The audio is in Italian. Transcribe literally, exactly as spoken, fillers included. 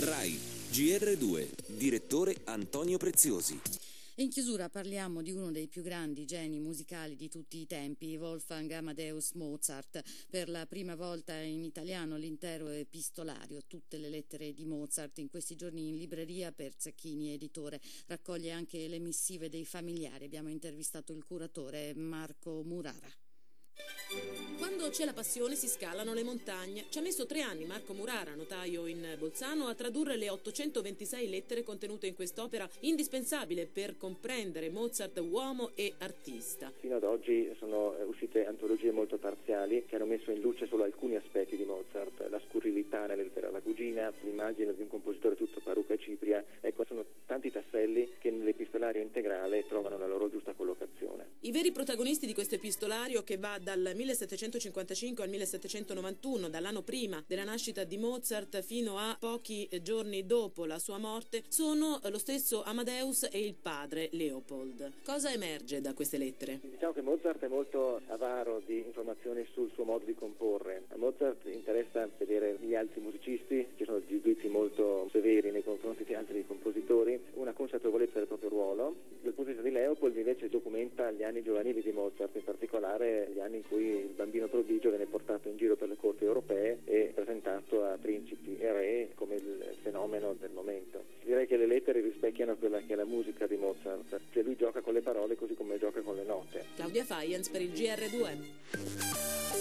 RAI G R due, direttore Antonio Preziosi. E in chiusura parliamo di uno dei più grandi geni musicali di tutti i tempi, Wolfgang Amadeus Mozart. Per la prima volta in italiano l'intero epistolario, tutte le lettere di Mozart, in questi giorni in libreria per Zacchini Editore. Raccoglie anche le missive dei familiari. Abbiamo intervistato il curatore Marco Murara. Quando c'è la passione si scalano le montagne. Ci ha messo tre anni Marco Murara, notaio in Bolzano, a tradurre le ottocentoventisei lettere contenute in quest'opera indispensabile per comprendere Mozart uomo e artista. Fino ad oggi sono uscite antologie molto parziali che hanno messo in luce solo alcuni aspetti di Mozart, la scurrilità nelle lettere alla cugina, l'immagine di un compositore tutto parrucca e cipria. Ecco, sono tanti tasselli che nell'epistolario integrale trovano la loro giusta collocazione. I veri protagonisti di questo epistolario, che va dal millesettecentocinquantacinque al millesettecentonovantuno, dall'anno prima della nascita di Mozart fino a pochi giorni dopo la sua morte, sono lo stesso Amadeus e il padre Leopold. Cosa emerge da queste lettere? Diciamo che Mozart è molto avaro di informazioni sul suo modo di comporre. A Mozart interessa vedere gli altri musicisti, ci sono giudizi molto severi nei confronti di altri compositori, una consapevolezza del proprio ruolo. Dal punto di vista di Leopold invece documenta gli anni giovanili di Mozart, in particolare gli anni in cui il bambino prodigio viene portato in giro per le corti europee e presentato a principi e re come il fenomeno del momento. Direi che le lettere rispecchiano quella che è la musica di Mozart, cioè lui gioca con le parole così come gioca con le note. Claudia Faiens per il G R due.